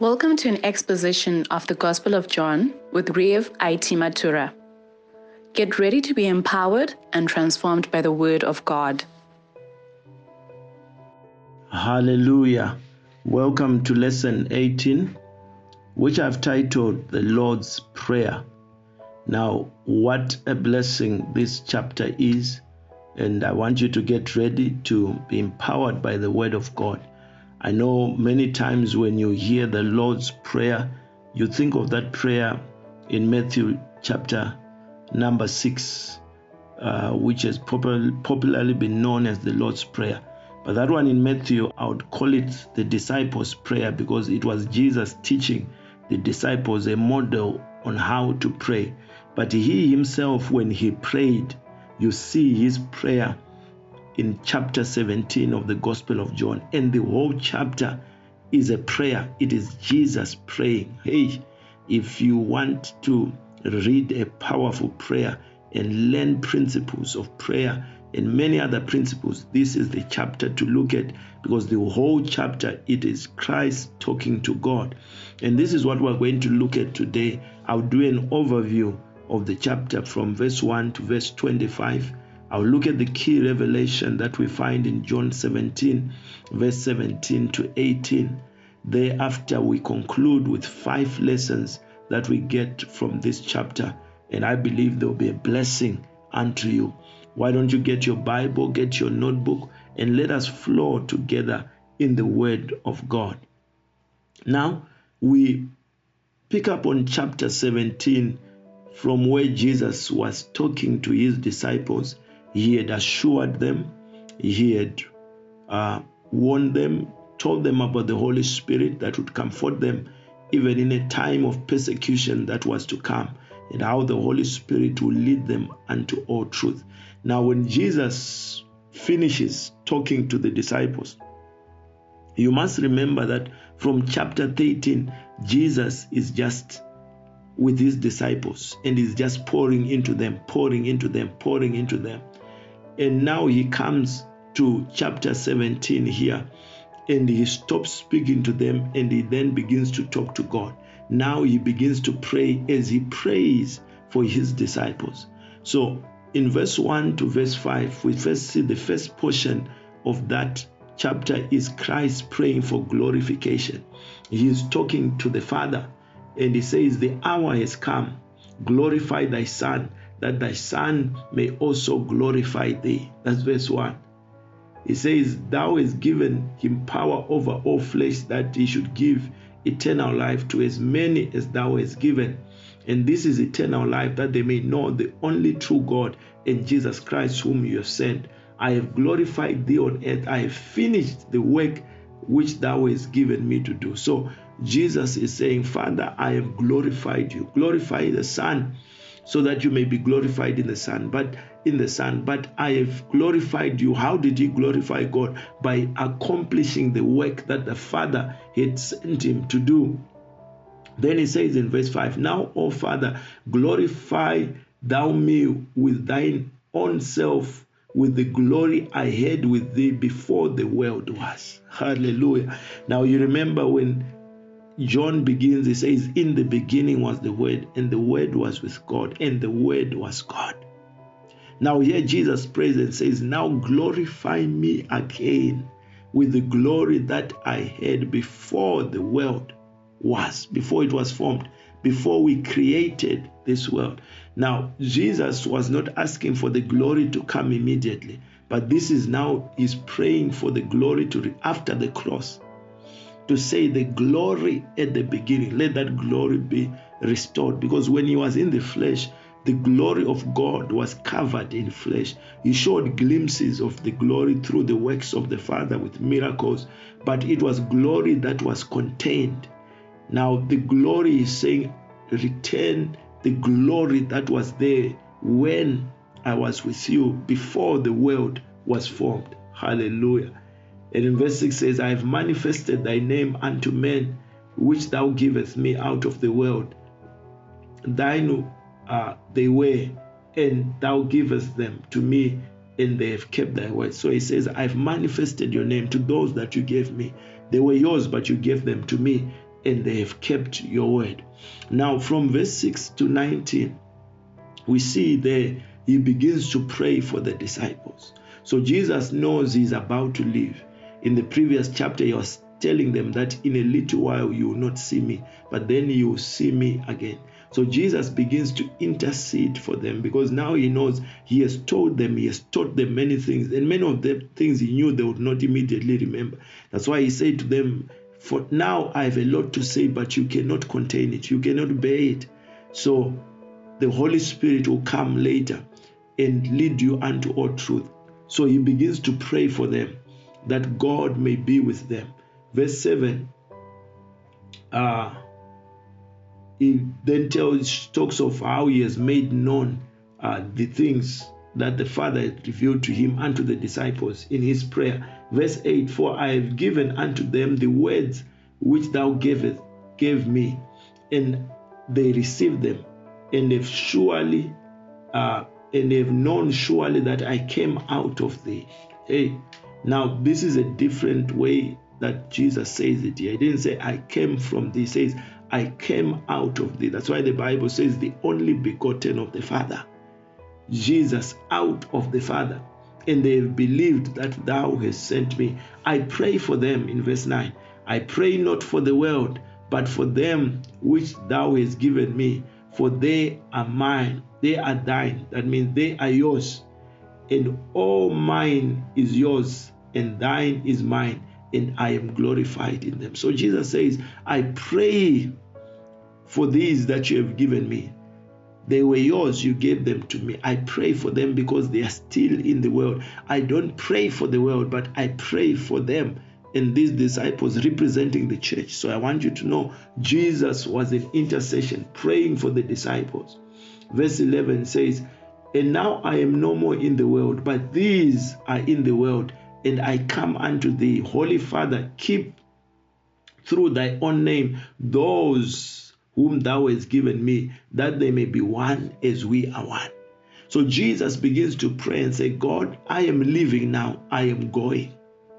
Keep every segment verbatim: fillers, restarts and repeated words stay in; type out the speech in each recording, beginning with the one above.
Welcome to an exposition of the Gospel of John with Rev. I T Matura. Get ready to be empowered and transformed by the Word of God. Hallelujah. Welcome to lesson eighteen, which I've titled The Lord's Prayer. Now, what a blessing this chapter is, and I want you to get ready to be empowered by the Word of God. I know many times when you hear the Lord's Prayer, you think of that prayer in Matthew chapter number six, uh, which has popular, popularly been known as the Lord's Prayer. But that one in Matthew, I would call it the disciples' prayer, because it was Jesus teaching the disciples a model on how to pray. But he himself, when he prayed, you see his prayer in chapter seventeen of the Gospel of John. And the whole chapter is a prayer. It is Jesus praying. Hey, if you want to read a powerful prayer and learn principles of prayer and many other principles, this is the chapter to look at, because the whole chapter, it is Christ talking to God. And this is what we're going to look at today. I'll do an overview of the chapter from verse one to verse twenty-five. I'll look at the key revelation that we find in John seventeen, verse seventeen to eighteen. Thereafter, we conclude with five lessons that we get from this chapter, and I believe there will be a blessing unto you. Why don't you get your Bible, get your notebook, and let us flow together in the Word of God. Now, we pick up on chapter seventeen from where Jesus was talking to his disciples. He had assured them, he had uh, warned them, told them about the Holy Spirit that would comfort them even in a time of persecution that was to come, and how the Holy Spirit will lead them unto all truth. Now, when Jesus finishes talking to the disciples, you must remember that from chapter thirteen, Jesus is just with his disciples and is just pouring into them, pouring into them, pouring into them. And now he comes to chapter seventeen here, and he stops speaking to them, and he then begins to talk to God. Now he begins to pray as he prays for his disciples. So in verse one to verse five, we first see the first portion of that chapter is Christ praying for glorification. He is talking to the Father, and he says, the hour has come, glorify thy Son, that thy Son may also glorify thee. That's verse one. He says, thou hast given him power over all flesh, that he should give eternal life to as many as thou hast given. And this is eternal life, that they may know the only true God and Jesus Christ whom you have sent. I have glorified thee on earth. I have finished the work which thou hast given me to do. So Jesus is saying, Father, I have glorified you. Glorify the Son, so that you may be glorified in the Son, but in the Son. But I have glorified you. How did he glorify God? By accomplishing the work that the Father had sent him to do. Then he says in verse five, now, O Father, glorify thou me with thine own self, with the glory I had with thee before the world was. Hallelujah. Now you remember when John begins, he says, in the beginning was the Word, and the Word was with God, and the Word was God. Now here Jesus prays and says, now glorify me again with the glory that I had before the world was, before it was formed, before we created this world. Now, Jesus was not asking for the glory to come immediately, but this is now, he's praying for the glory to, re- after the cross, to say the glory at the beginning, let that glory be restored. Because when he was in the flesh, the glory of God was covered in flesh. He showed glimpses of the glory through the works of the Father with miracles, but it was glory that was contained. Now the glory is saying, return the glory that was there when I was with you before the world was formed. Hallelujah. And in verse six says, I have manifested thy name unto men, which thou givest me out of the world. Thine uh, they were, and thou givest them to me, and they have kept thy word. So he says, I've manifested your name to those that you gave me. They were yours, but you gave them to me. and they have kept your word. Now, from verse six to nineteen, we see there he begins to pray for the disciples. So Jesus knows he's about to leave. In the previous chapter, he was telling them that in a little while you will not see me, but then you will see me again. So Jesus begins to intercede for them, because now he knows he has told them, he has taught them many things, and many of the things he knew they would not immediately remember. That's why he said to them, for now I have a lot to say, but you cannot contain it, you cannot bear it. So the Holy Spirit will come later and lead you unto all truth. So he begins to pray for them, that God may be with them. Verse seven, uh, he then tells, talks of how he has made known uh, the things that the Father had revealed to him unto the disciples in his prayer. Verse eight, for I have given unto them the words which thou gavest, gave me, and they received them, and have surely uh, and they have known surely that I came out of thee. Hey, now this is a different way that Jesus says it here. He didn't say I came from thee. He says I came out of thee. That's why the Bible says the only begotten of the Father. Jesus out of the Father. And they have believed that thou hast sent me. I pray for them in verse nine. I pray not for the world, but for them which thou hast given me. For they are mine. They are thine. That means they are yours. And all mine is yours, and thine is mine, and I am glorified in them. So Jesus says, I pray for these that you have given me. They were yours, you gave them to me. I pray for them because they are still in the world. I don't pray for the world, but I pray for them. And these disciples representing the church. So I want you to know Jesus was in intercession, praying for the disciples. Verse eleven says, and now I am no more in the world, but these are in the world, and I come unto thee. Holy Father, keep through thy own name those whom thou hast given me, that they may be one as we are one. So Jesus begins to pray and say, God, I am leaving now, I am going.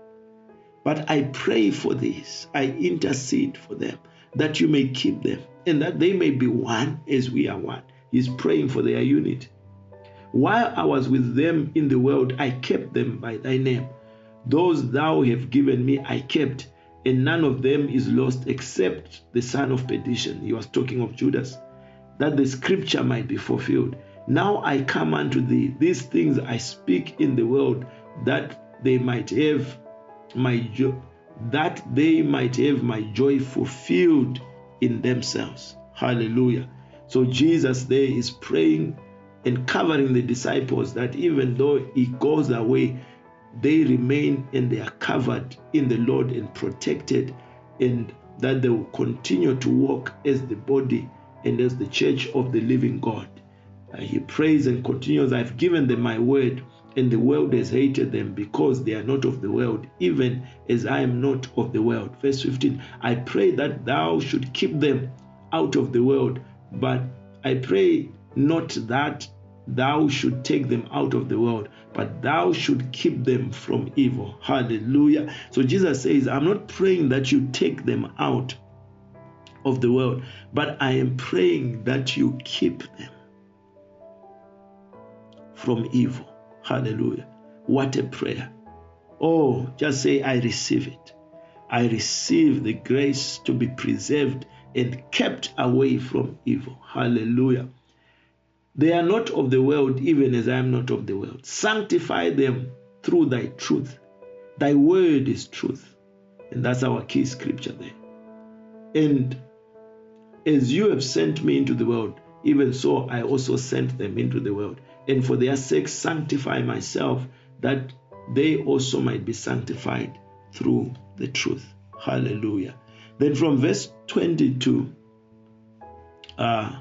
But I pray for this, I intercede for them, that you may keep them, and that they may be one as we are one. He's praying for their unity. While I was with them in the world, I kept them by thy name. Those thou have given me, I kept, and none of them is lost except the son of perdition. He was talking of Judas, that the scripture might be fulfilled. Now I come unto thee. These things I speak in the world, that they might have my joy, that they might have my joy fulfilled in themselves. Hallelujah. So Jesus there is praying and covering the disciples, that even though he goes away, they remain and they are covered in the Lord and protected, and that they will continue to walk as the body and as the church of the living God. Uh, he prays and continues, I've given them my word, and the world has hated them because they are not of the world, even as I am not of the world. Verse fifteen, I pray that thou should keep them out of the world, but I pray not that thou should take them out of the world, but thou should keep them from evil. Hallelujah. So Jesus says, I'm not praying that you take them out of the world, but I am praying that you keep them from evil. Hallelujah. What a prayer. Oh, just say, I receive it. I receive the grace to be preserved and kept away from evil. Hallelujah. They are not of the world, even as I am not of the world. Sanctify them through thy truth. Thy word is truth. And that's our key scripture there. And as you have sent me into the world, even so I also sent them into the world. And for their sake sanctify myself, that they also might be sanctified through the truth. Hallelujah. Then from verse twenty-two, uh,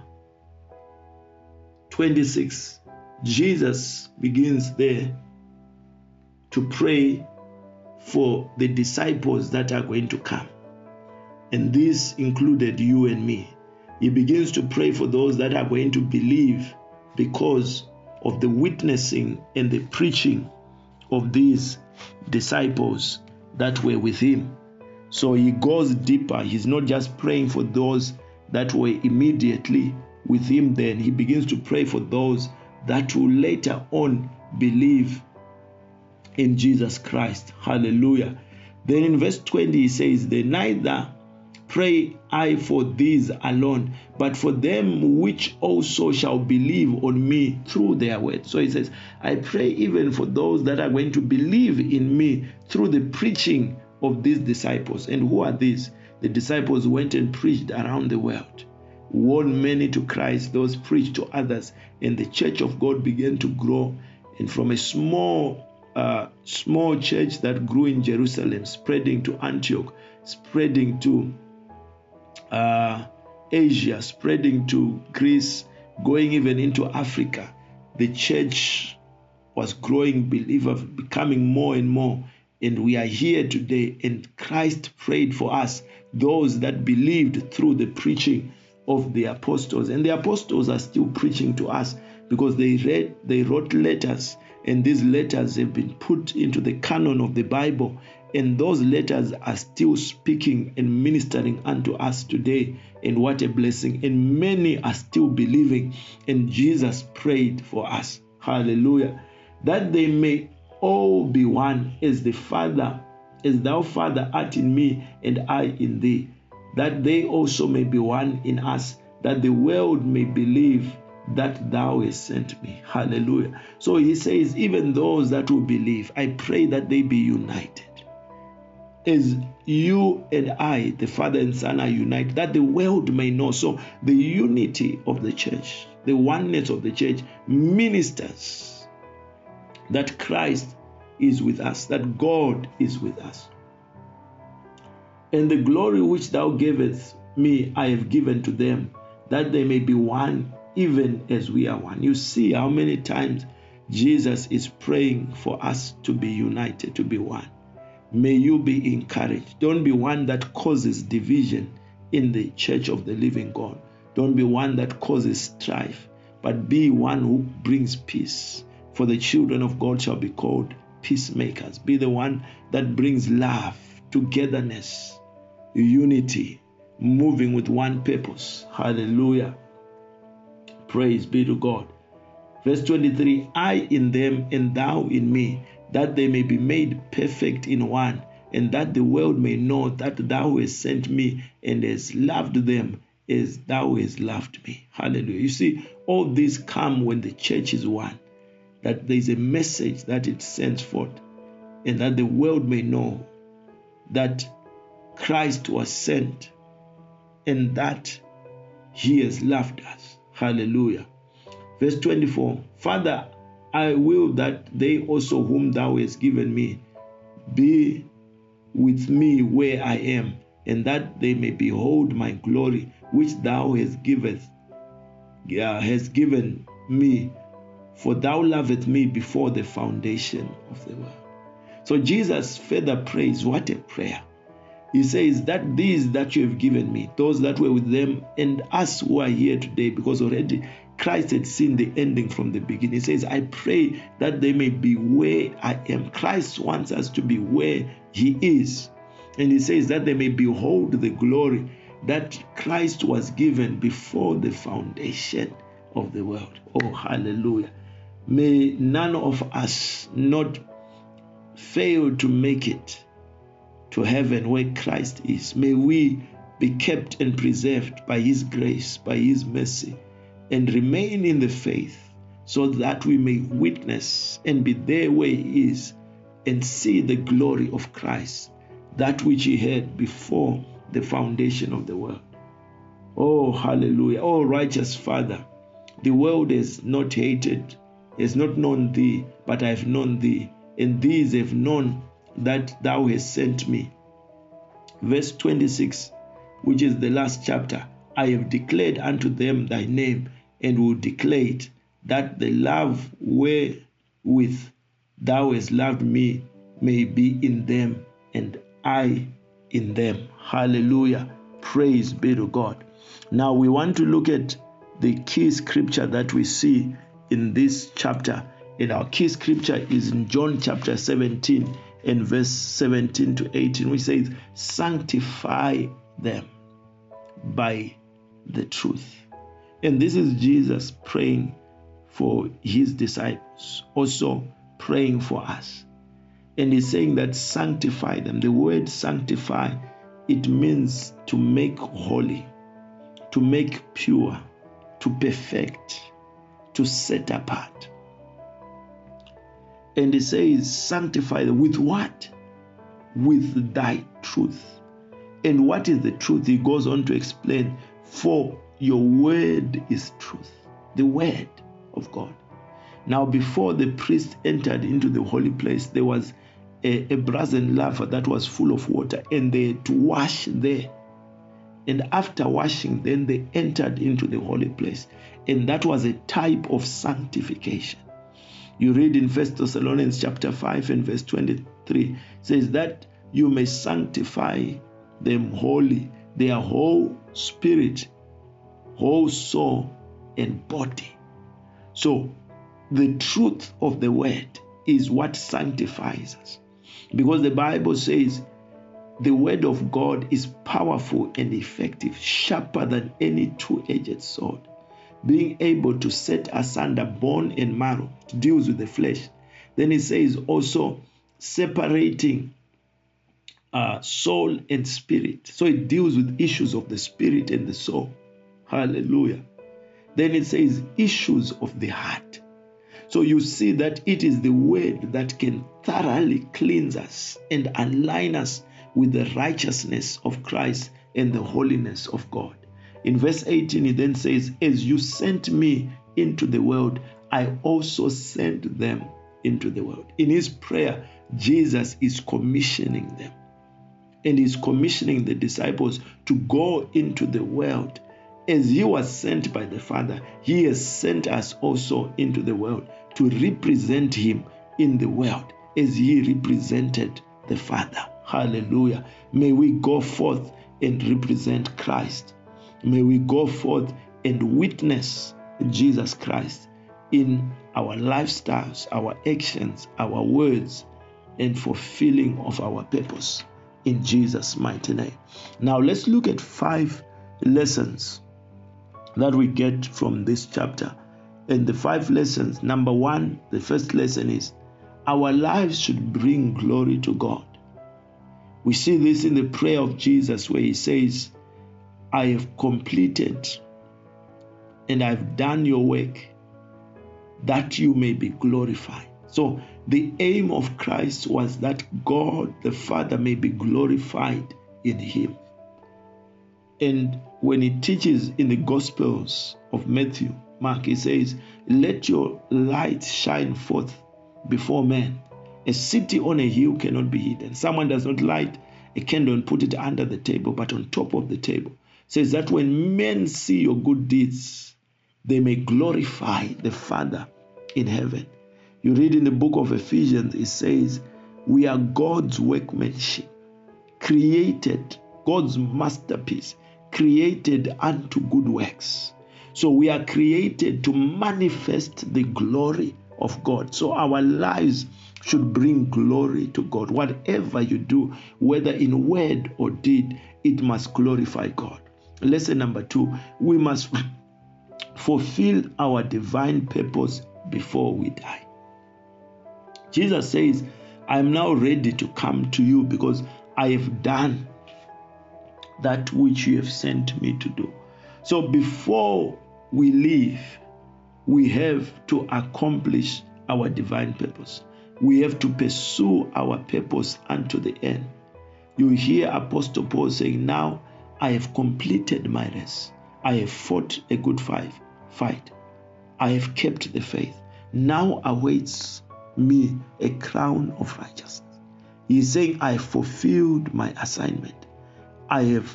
twenty-six, Jesus begins there to pray for the disciples that are going to come. And this included you and me. He begins to pray for those that are going to believe because of the witnessing and the preaching of these disciples that were with him. So he goes deeper. He's not just praying for those that were immediately with him then. He begins to pray for those that will later on believe in Jesus Christ. Hallelujah. Then in verse twenty he says, "They neither pray I for these alone, but for them which also shall believe on me through their word." So he says, I pray even for those that are going to believe in me through the preaching of these disciples. And who are these? The disciples went and preached around the world, won many to Christ, those preached to others, and the church of God began to grow. And from a small uh, small church that grew in Jerusalem, spreading to Antioch, spreading to uh, Asia, spreading to Greece, going even into Africa, the church was growing, believers becoming more and more. And we are here today, and Christ prayed for us, those that believed through the preaching of the apostles. And the apostles are still preaching to us because they read, they wrote letters, and these letters have been put into the canon of the Bible. And those letters are still speaking and ministering unto us today. And what a blessing. And many are still believing. And Jesus prayed for us. Hallelujah. That they may all be one, as the Father, as thou, Father, art in me and I in thee, that they also may be one in us, that the world may believe that thou hast sent me. Hallelujah. So he says, even those that will believe, I pray that they be united. As you and I, the Father and Son, are united, that the world may know. So the unity of the church, the oneness of the church ministers that Christ is with us, that God is with us. And the glory which thou gavest me, I have given to them, that they may be one, even as we are one. You see how many times Jesus is praying for us to be united, to be one. May you be encouraged. Don't be one that causes division in the church of the living God. Don't be one that causes strife, but be one who brings peace. For the children of God shall be called peacemakers. Be the one that brings love, togetherness, unity, moving with one purpose. Hallelujah. Praise be to God. Verse twenty-three, I in them and thou in me, that they may be made perfect in one, and that the world may know that thou hast sent me and hast loved them as thou hast loved me. Hallelujah. You see, all these come when the church is one, that there is a message that it sends forth, and that the world may know that Christ was sent and that he has loved us. Hallelujah. Verse twenty-four, Father, I will that they also whom thou hast given me be with me where I am, and that they may behold my glory, which thou hast given, uh, hast given me, for thou lovest me before the foundation of the world. So Jesus further prays, what a prayer. He says that these that you have given me, those that were with them, and us who are here today, because already Christ had seen the ending from the beginning. He says, I pray that they may be where I am. Christ wants us to be where he is. And he says that they may behold the glory that Christ was given before the foundation of the world. Oh, hallelujah. May none of us not fail to make it to heaven where Christ is. May we be kept and preserved by his grace, by his mercy, and remain in the faith, so that we may witness and be there where he is and see the glory of Christ, that which he had before the foundation of the world. Oh, hallelujah. Oh, righteous Father, the world has not hated, has not known thee, but I have known thee, and these have known that thou hast sent me. Verse twenty-six, which is the last chapter, I have declared unto them thy name, and will declare it, that the love wherewith thou hast loved me may be in them, and I in them. Hallelujah. Praise be to God. Now we want to look at the key scripture that we see in this chapter. And our key scripture is in John chapter seventeen, in verse seventeen to eighteen, which says, sanctify them by the truth. And this is Jesus praying for his disciples, also praying for us. And he's saying that sanctify them. The word sanctify, it means to make holy, to make pure, to perfect, to set apart. And he says, sanctify them with what? With thy truth. And what is the truth? He goes on to explain, for your word is truth. The word of God. Now, before the priest entered into the holy place, there was a, a brazen laver that was full of water, and they had to wash there. And after washing, then they entered into the holy place. And that was a type of sanctification. You read in First Thessalonians chapter five and verse twenty-three, says that you may sanctify them wholly, their whole spirit, whole soul, and body. So the truth of the word is what sanctifies us. Because the Bible says the word of God is powerful and effective, sharper than any two-edged sword, being able to set asunder bone and marrow. It deals with the flesh. Then it says also separating uh, soul and spirit. So it deals with issues of the spirit and the soul. Hallelujah. Then it says issues of the heart. So you see that it is the word that can thoroughly cleanse us and align us with the righteousness of Christ and the holiness of God. In verse eighteen, it then says, as you sent me into the world, I also sent them into the world. In his prayer, Jesus is commissioning them. And he's commissioning the disciples to go into the world. As he was sent by the Father, he has sent us also into the world to represent him in the world as he represented the Father. Hallelujah. May we go forth and represent Christ. May we go forth and witness Jesus Christ in our lifestyles, our actions, our words, and fulfilling of our purpose in Jesus' mighty name. Now let's look at five lessons that we get from this chapter. And the five lessons, number one, the first lesson is our lives should bring glory to God. We see this in the prayer of Jesus where he says, I have completed and I've done your work that you may be glorified. So the aim of Christ was that God the Father may be glorified in him. And when he teaches in the Gospels of Matthew, Mark, he says, let your light shine forth before men. A city on a hill cannot be hidden. Someone does not light a candle and put it under the table, but on top of the table. It says that when men see your good deeds, they may glorify the Father in heaven. You read in the book of Ephesians, it says, we are God's workmanship, created, God's masterpiece, created unto good works. So we are created to manifest the glory of God. So our lives should bring glory to God. Whatever you do, whether in word or deed, it must glorify God. Lesson number two, we must fulfill our divine purpose before we die. Jesus says, I am now ready to come to you because I have done that which you have sent me to do. So before we leave, we have to accomplish our divine purpose. We have to pursue our purpose unto the end. You hear Apostle Paul saying, now I have completed my race. I have fought a good fight. fight. I have kept the faith. Now awaits me a crown of righteousness. He is saying, I have fulfilled my assignment. I have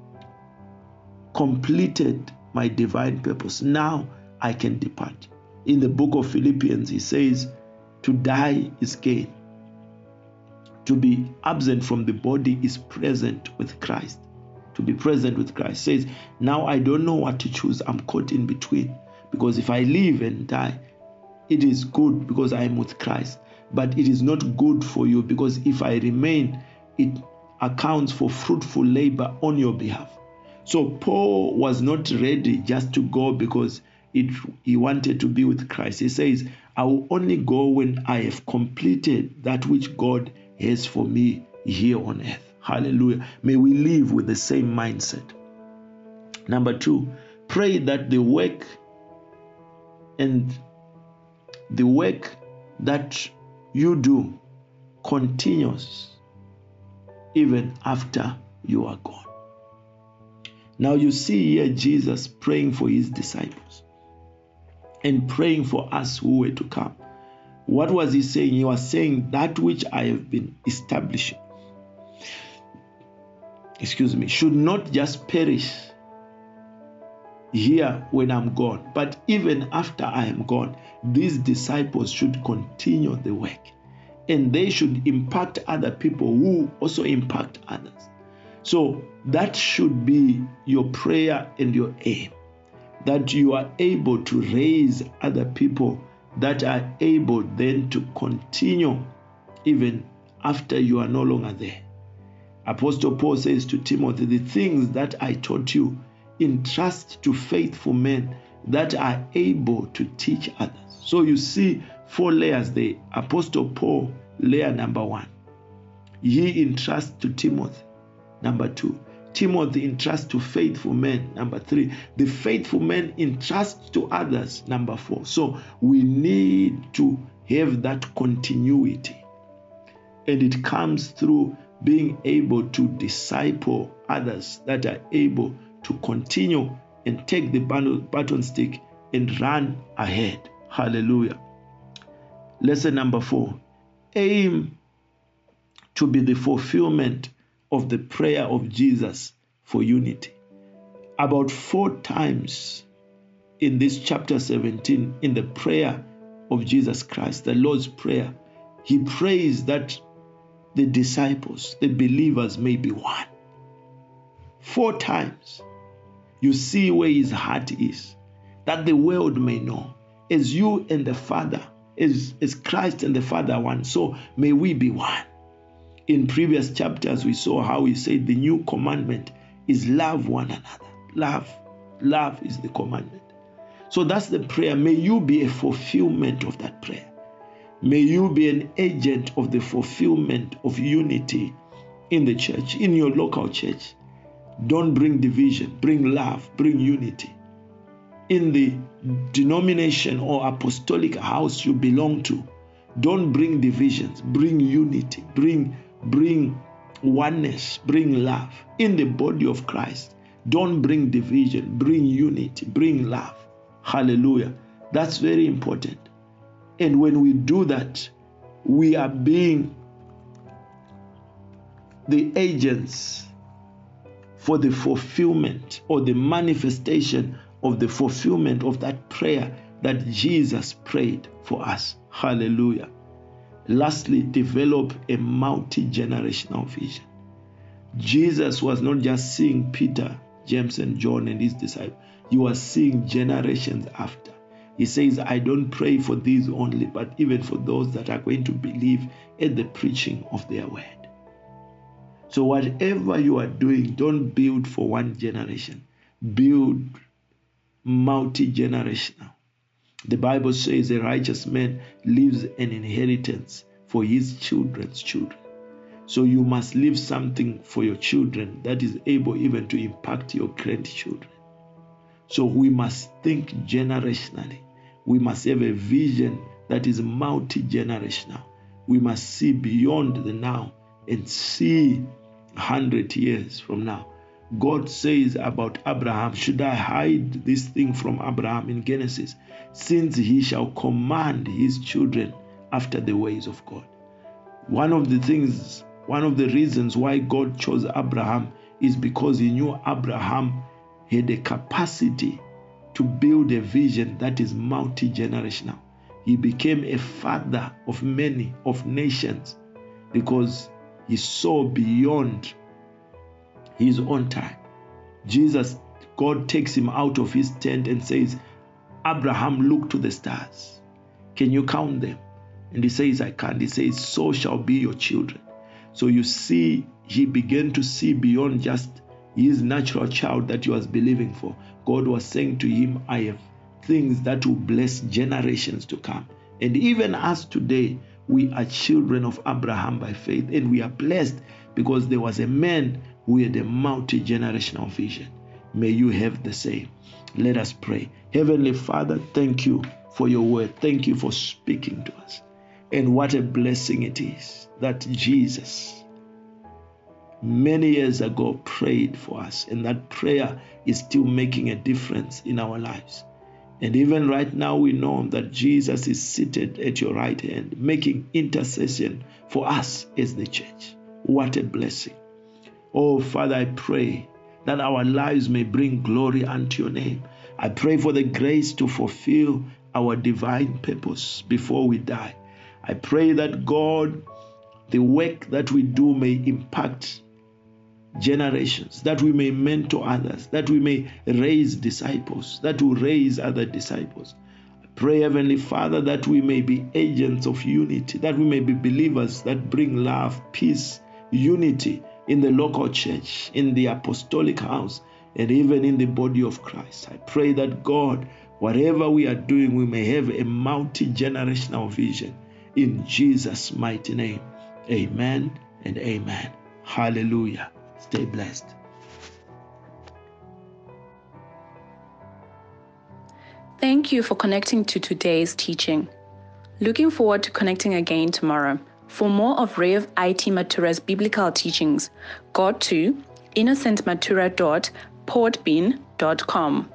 completed my divine purpose. Now I can depart. In the book of Philippians, he says, to die is gain. To be absent from the body is present with Christ. To be present with Christ says, now I don't know what to choose. I'm caught in between. Because if I live and die, it is good because I am with Christ. but it is not good for you, because if I remain, it accounts for fruitful labor on your behalf. So Paul was not ready just to go because it, he wanted to be with Christ. He says, I will only go when I have completed that which God has for me here on earth. Hallelujah. May we live with the same mindset. Number two, pray that the work and the work that you do continues even after you are gone. Now you see here Jesus praying for his disciples and praying for us who were to come. What was he saying? He was saying that which I have been establishing, excuse me, should not just perish here when I'm gone, but even after I am gone, these disciples should continue the work, and they should impact other people who also impact others. So that should be your prayer and your aim, that you are able to raise other people that are able then to continue even after you are no longer there. Apostle Paul says to Timothy, the things that I taught you, entrust to faithful men that are able to teach others. So you see four layers there. Apostle Paul, layer number one. He entrusts to Timothy. Number two. Timothy entrusts to faithful men. Number three. The faithful men entrust to others. Number four. So we need to have that continuity. And it comes through being able to disciple others that are able to continue and take the baton stick and run ahead. Hallelujah. Lesson number four. Aim to be the fulfillment of the prayer of Jesus for unity. About four times in this chapter seventeen, in the prayer of Jesus Christ, the Lord's Prayer, he prays that the disciples, the believers, may be one. Four times. You see where his heart is, that the world may know, as you and the Father, as, as Christ and the Father are one, so may we be one. In previous chapters, we saw how he said the new commandment is love one another. Love. Love is the commandment. So that's the prayer. May you be a fulfillment of that prayer. May you be an agent of the fulfillment of unity in the church, in your local church. Don't bring division, bring love, bring unity. In the denomination or apostolic house you belong to, don't bring divisions, bring unity, bring, bring oneness, bring love. In the body of Christ, don't bring division, bring unity, bring love. Hallelujah. That's very important. And when we do that, we are being the agents for the fulfillment or the manifestation of the fulfillment of that prayer that Jesus prayed for us. Hallelujah. Lastly, develop a multi-generational vision. Jesus was not just seeing Peter, James, and John and his disciples. He was seeing generations after. He says, I don't pray for these only, but even for those that are going to believe at the preaching of their word. So whatever you are doing, don't build for one generation. Build multi-generational. The Bible says a righteous man leaves an inheritance for his children's children. So you must leave something for your children that is able even to impact your grandchildren. So we must think generationally. We must have a vision that is multi-generational. We must see beyond the now and see one hundred years from now. God says about Abraham, should I hide this thing from Abraham in Genesis, since he shall command his children after the ways of God. One of the things, one of the reasons why God chose Abraham is because he knew Abraham had a capacity to build a vision that is multi-generational. He became a father of many, of nations, because he saw beyond his own time. Jesus, God takes him out of his tent and says, Abraham, look to the stars. Can you count them? And he says, I can't. He says, so shall be your children. So you see, he began to see beyond just his natural child that he was believing for. God was saying to him, I have things that will bless generations to come. And even us today, we are children of Abraham by faith, and we are blessed because there was a man who had a multi-generational vision. May you have the same. Let us pray. Heavenly Father, thank you for your word. Thank you for speaking to us. And what a blessing it is that Jesus many years ago prayed for us, and that prayer is still making a difference in our lives. And even right now, we know that Jesus is seated at your right hand, making intercession for us as the church. What a blessing. Oh, Father, I pray that our lives may bring glory unto your name. I pray for the grace to fulfill our divine purpose before we die. I pray that, God, the work that we do may impact generations, that we may mentor others, that we may raise disciples, that will raise other disciples. I pray, Heavenly Father, that we may be agents of unity, that we may be believers that bring love, peace, unity in the local church, in the apostolic house, and even in the body of Christ. I pray that, God, whatever we are doing, we may have a multi-generational vision. In Jesus' mighty name, amen and amen. Hallelujah. Stay blessed. Thank you for connecting to today's teaching. Looking forward to connecting again tomorrow. For more of Rev I T Matura's biblical teachings, go to innocent matura dot portbean dot com.